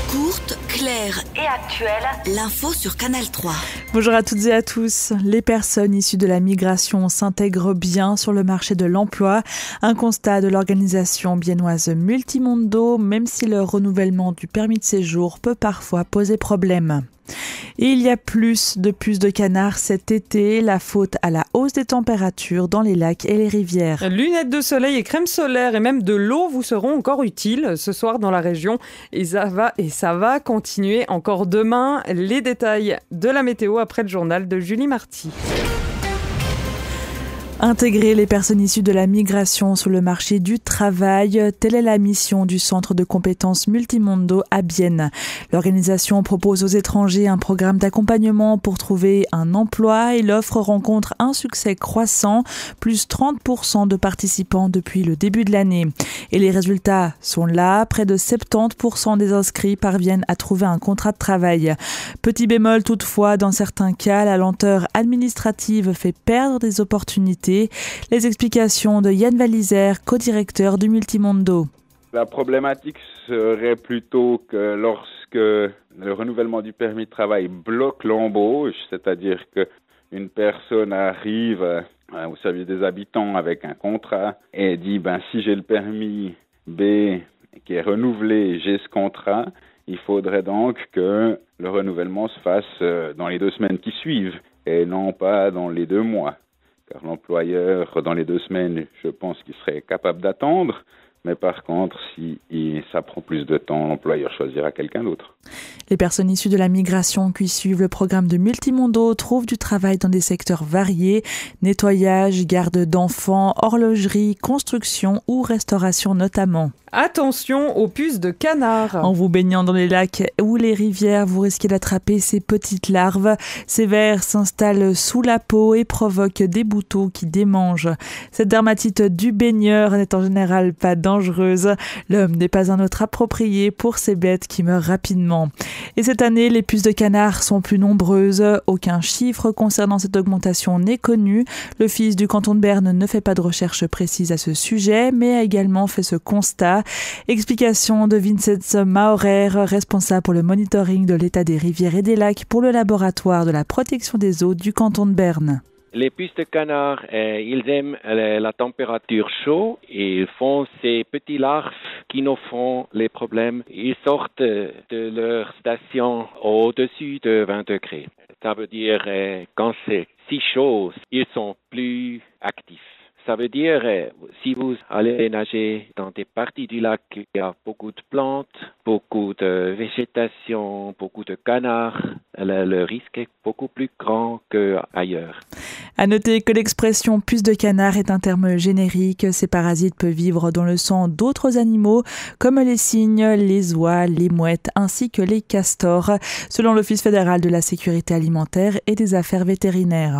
Courte, claire et actuelle, l'info sur Canal 3. Bonjour à toutes et à tous. Les personnes issues de la migration s'intègrent bien sur le marché de l'emploi. Un constat de l'organisation biennoise Multimondo, même si le renouvellement du permis de séjour peut parfois poser problème. Et il y a plus de puces de canard cet été, la faute à la hausse des températures dans les lacs et les rivières. Lunettes de soleil et crème solaire et même de l'eau vous seront encore utiles ce soir dans la région. Et ça va continuer encore demain. Les détails de la météo après le journal de Julie Marty. Intégrer les personnes issues de la migration sur le marché du travail, telle est la mission du centre de compétences Multimondo à Bienne. L'organisation propose aux étrangers un programme d'accompagnement pour trouver un emploi et l'offre rencontre un succès croissant, plus 30% de participants depuis le début de l'année. Et les résultats sont là, près de 70% des inscrits parviennent à trouver un contrat de travail. Petit bémol toutefois, dans certains cas, la lenteur administrative fait perdre des opportunités. Les explications de Yann Valizer, co-directeur du Multimondo. La problématique serait plutôt que lorsque le renouvellement du permis de travail bloque l'embauche, c'est-à-dire qu'une personne arrive au service des habitants avec un contrat et dit si j'ai le permis B qui est renouvelé, j'ai ce contrat, il faudrait donc que le renouvellement se fasse dans les 2 semaines qui suivent et non pas dans les 2 mois. Car l'employeur, dans les 2 semaines, je pense qu'il serait capable d'attendre. Mais par contre, si ça prend plus de temps, l'employeur choisira quelqu'un d'autre. Les personnes issues de la migration qui suivent le programme de Multimondo trouvent du travail dans des secteurs variés, nettoyage, garde d'enfants, horlogerie, construction ou restauration notamment. Attention aux puces de canard. En vous baignant dans les lacs ou les rivières, vous risquez d'attraper ces petites larves. Ces vers s'installent sous la peau et provoquent des boutons qui démangent. Cette dermatite du baigneur n'est en général pas dangereuse. L'homme n'est pas un autre approprié pour ces bêtes qui meurent rapidement. Et cette année, les puces de canard sont plus nombreuses. Aucun chiffre concernant cette augmentation n'est connu. L'Office du canton de Berne ne fait pas de recherche précise à ce sujet, mais a également fait ce constat. Explication de Vincent Maurer, responsable pour le monitoring de l'état des rivières et des lacs pour le laboratoire de la protection des eaux du canton de Berne. Les puces de canard, ils aiment la température chaude et ils font ces petits larves qui nous font les problèmes. Ils sortent de leur station au-dessus de 20 degrés. Ça veut dire quand c'est si chaud, ils sont plus actifs. Ça veut dire, si vous allez nager dans des parties du lac, il y a beaucoup de plantes, beaucoup de végétation, beaucoup de canards. Le risque est beaucoup plus grand qu'ailleurs. À noter que l'expression puce de canard est un terme générique. Ces parasites peuvent vivre dans le sang d'autres animaux, comme les cygnes, les oies, les mouettes, ainsi que les castors, selon l'Office fédéral de la sécurité alimentaire et des affaires vétérinaires.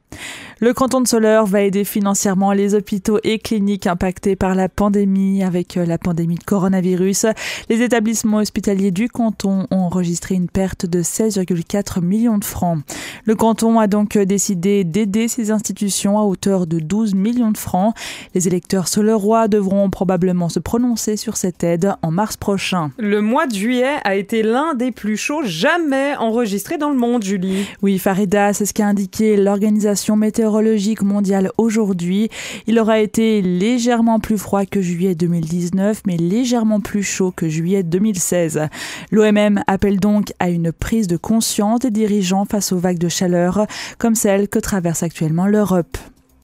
Le canton de Soleure va aider financièrement les hôpitaux et cliniques impactés par la pandémie. Avec la pandémie de coronavirus, les établissements hospitaliers du canton ont enregistré une perte de 16,4 millions de francs. Le canton a donc décidé d'aider ces institutions à hauteur de 12 millions de francs. Les électeurs soleurois devront probablement se prononcer sur cette aide en mars prochain. Le mois de juillet a été l'un des plus chauds jamais enregistrés dans le monde, Julie. Oui, Farida, c'est ce qu'a indiqué l'Organisation météorologique mondiale aujourd'hui. Il aura été légèrement plus froid que juillet 2019, mais légèrement plus chaud que juillet 2016. L'OMM appelle donc à une prise de conscience des dirigeants face aux vagues de chaleur, comme celle que traverse actuellement l'Europe.